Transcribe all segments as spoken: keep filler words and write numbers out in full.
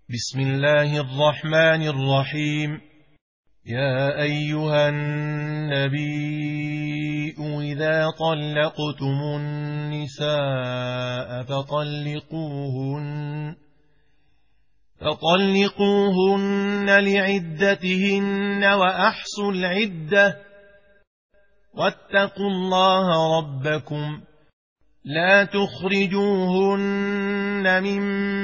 بسم الله الرحمن الرحيم. يا أيها النبي إذا طلقتم النساء فطلقوهن فطلقوهن لعدتهن وأحصوا العدة واتقوا الله ربكم لا تخرجوهن من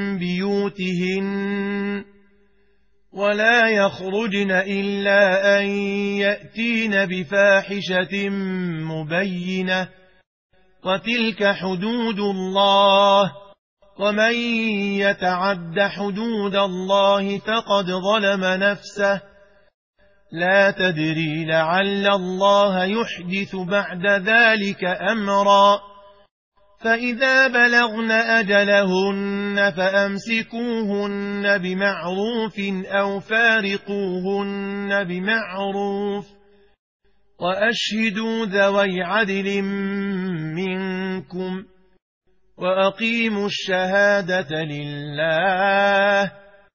بيوتهن ولا يخرجن إلا أن يأتين بفاحشة مبينة وتلك حدود الله ومن يتعد حدود الله فقد ظلم نفسه لا تدري لعل الله يحدث بعد ذلك أمرا فإذا بلغن أجلهن فأمسكوهن بمعروف أو فارقوهن بمعروف وأشهدوا ذوي عدل منكم وأقيموا الشهادة لله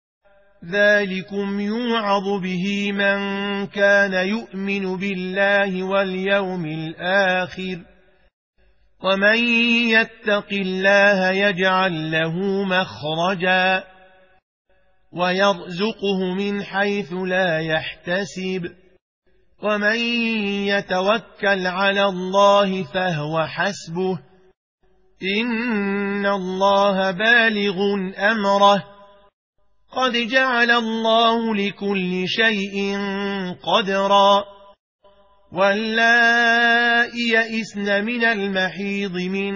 ذلكم يوعظ به من كان يؤمن بالله واليوم الآخر ومن يتق الله يجعل له مخرجا ويرزقه من حيث لا يحتسب ومن يتوكل على الله فهو حسبه إن الله بالغ أمره قد جعل الله لكل شيء قدرا واللائي يئسن من المحيض من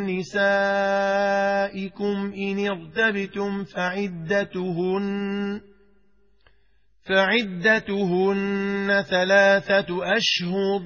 نسائكم إن ارتبتم فعدتهن فعدتهن ثلاثة أشهر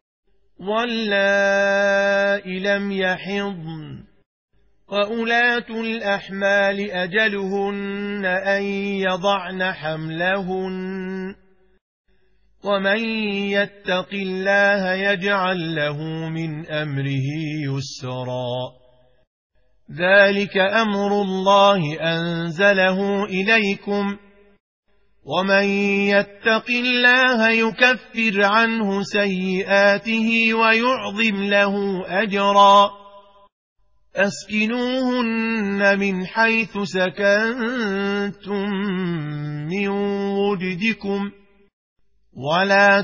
واللائي لم يحضن وأولاة الأحمال أجلهن أن يضعن حملهن ومن يتق الله يجعل له من أمره يسرا ذلك أمر الله أنزله إليكم ومن يتق الله يكفر عنه سيئاته ويعظم له أجرا أسكنوهن من حيث سكنتم من وجدكم ولا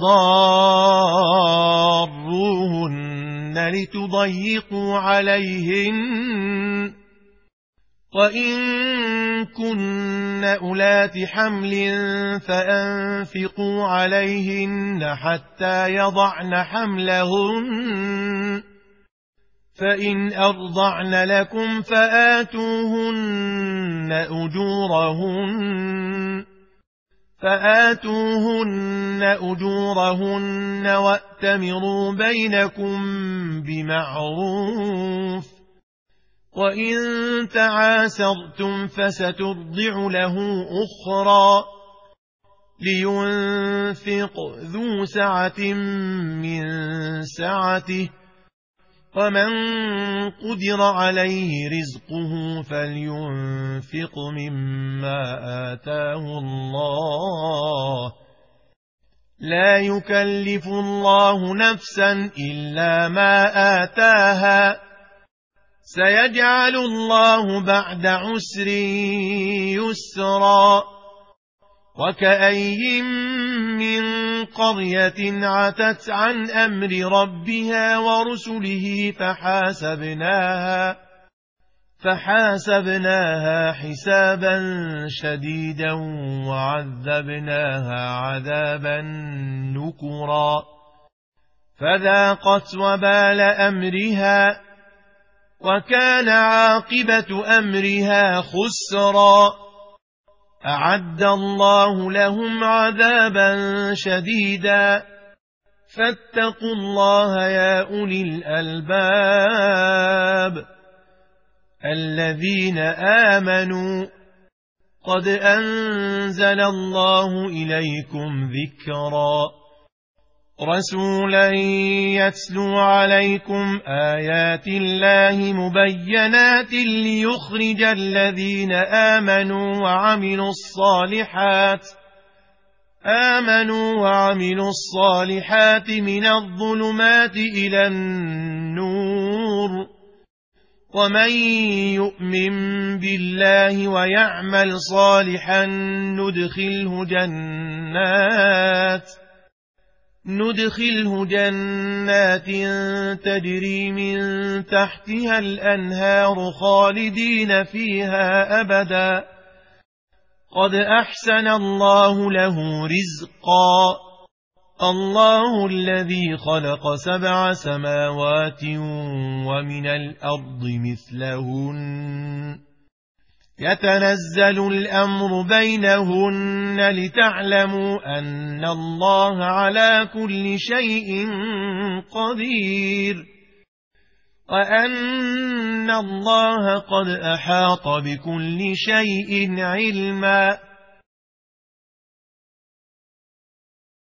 تضاروهن لتضيقوا عليهن وإن كن أولات حمل فأنفقوا عليهن حتى يضعن حملهن فإن أرضعن لكم فآتوهن أجورهن فآتوهن أجورهن وأتمروا بينكم بمعروف وإن تعاسرتم فسترضع له أخرى لينفق ذو سعة من سعته ومن قدر عليه رزقه فلينفق مما آتاه الله لا يكلف الله نفسا إلا ما آتاها سيجعل الله بعد عسر يسرا وكأي من قرية عتت عن أمر ربها ورسله فحاسبناها فحاسبناها حسابا شديدا وعذبناها عذابا نكرا فذاقت وبال أمرها وكان عاقبة أمرها خسرا أعد الله لهم عذابا شديدا فاتقوا الله يا أولي الألباب الذين آمنوا قد أنزل الله إليكم ذكرا رسولا يتلو عليكم آيات الله مبينات ليخرج الذين آمنوا وعملوا الصالحات آمنوا وعملوا الصالحات من الظلمات إلى النور ومن يؤمن بالله ويعمل صالحا ندخله جنات ندخله جنات تجري من تحتها الأنهار خالدين فيها أبدا قد أحسن الله له رزقا الله الذي خلق سبع سماوات ومن الأرض مثلهن يتنزل الأمر بينهن لتعلموا أن الله على كل شيء قدير وأن الله قد أحاط بكل شيء علما